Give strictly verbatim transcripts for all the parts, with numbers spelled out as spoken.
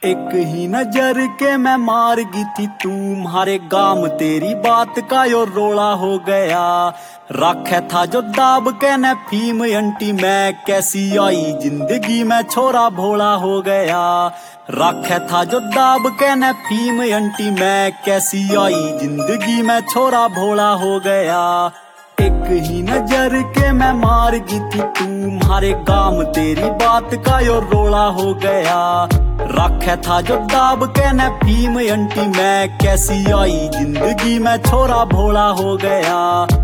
एक ही नजर के मैं मार गई थी तू, मारे गाम तेरी बात का यो रोला हो गया। राखे था जो दाब के न फीम अंटी, मैं कैसी आई जिंदगी में छोरा भोला हो गया। राखे था जो दाब के न फीम अंटी, मैं कैसी आई जिंदगी में छोरा भोला हो गया। एक ही नजर के मैं मार गई थी तू, मारे गाम तेरी बात का यो रोला हो गया। राखे था जो दाब के न फीम अंटी, मैं कैसी आई जिंदगी में छोरा भोला हो गया।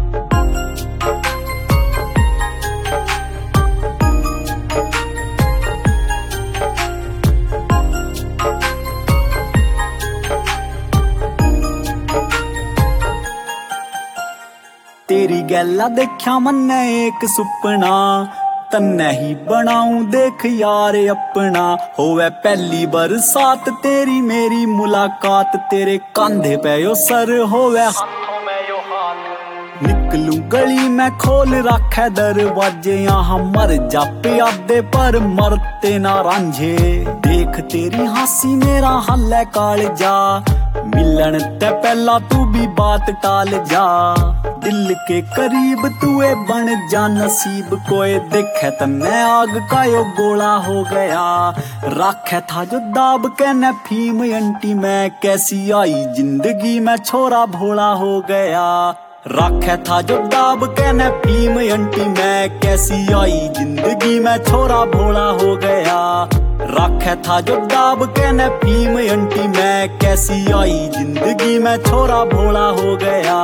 तेरी गैला देखा मन्ने एक सुपना, तन्ने ही बनाऊं देख यार अपना। होवे पहली बरसात तेरी मेरी मुलाकात, तेरे कांधे पे यो सर होवे हाथों में यो हाथ। निकलूं गली में खोल रखे दरवाजे, यहाँ मर जा प्यादे पर मरते ना रांझे। देख तेरी हंसी मेरा हल है काल जा, मिलन ते पहला तू भी बात टाल जा। दिल के करीब तुए बन जा नसीब, कोई देखे तन्ने आग का यो गोला हो गया। राखे था जो दाब के न फीम अंटी, मैं कैसी आई जिंदगी में छोरा भोला हो गया। राखे था जो दाब के न फीम अंटी, मैं कैसी आई जिंदगी में छोरा भोला हो गया। राखे था जो दाब के न फीम अंटी, मैं कैसी आई जिंदगी में छोरा भोला हो गया।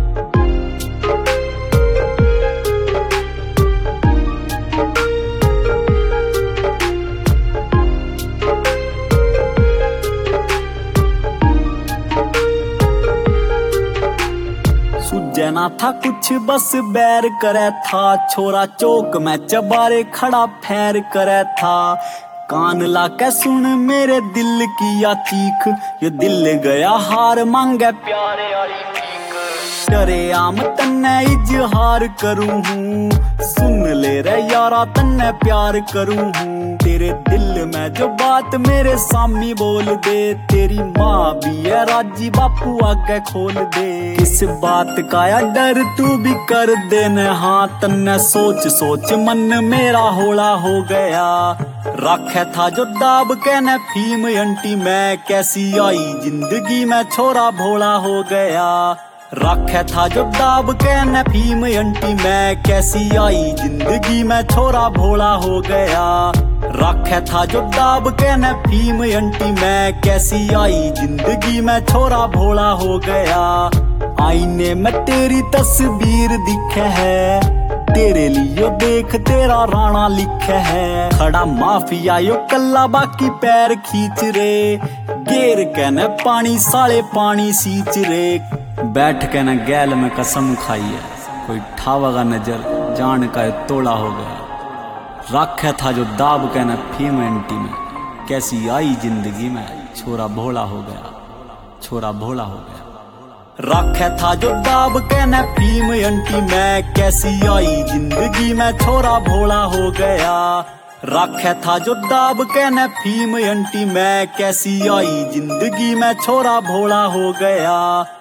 सुजना था कुछ बस बैर करे था, छोरा चौक में चबारे खड़ा फैर करे था। कान ला के सुन मेरे दिल की या चीख, ये दिल गया हार मांगे प्यारे वाली भीख। डरे आम तन्ने इजहार करूं हूँ, सुन ले रे यारा तन्ने प्यार करूं हूँ। तेरे दिल में जो बात मेरे सामने बोल दे, तेरी माँ भी है राजी बापू आगे खोल दे। किस बात का या डर तू भी कर देने हाँ, तन्ने सोच सोच मन मेरा होला हो गया। राखे था जो दाब के न फीम अंटी, मैं कैसी आई जिंदगी में छोरा भोला हो गया। राखे था जो दाब के न फीम अंटी, मैं कैसी आई जिंदगी में छोरा भोला हो गया। राखे था जो दाब के न फीम अंटी, मैं कैसी आई जिंदगी में छोरा भोला हो गया। आईने में तेरी तस्वीर दिखे है, तेरे लिए देख तेरा राणा लिखे है। खड़ा माफिया यो कल्ला बाकी पैर खींच रे, गेर के न पानी साले पानी सींच रे। बैठ के न गैल में कसम खाई है, कोई ठावगा नजर जान का तोड़ा हो गया। राखे था जो दाब के न फीम अंटी में, कैसी आई जिंदगी में छोरा भोला हो गया, छोरा भोला हो गया। राखे था जो दाब के न फीम अंटी, मैं कैसी आई जिंदगी में छोरा भोला हो गया। राखे था जो दाब के न फीम अंटी, मैं कैसी आई जिंदगी में छोरा भोला हो गया।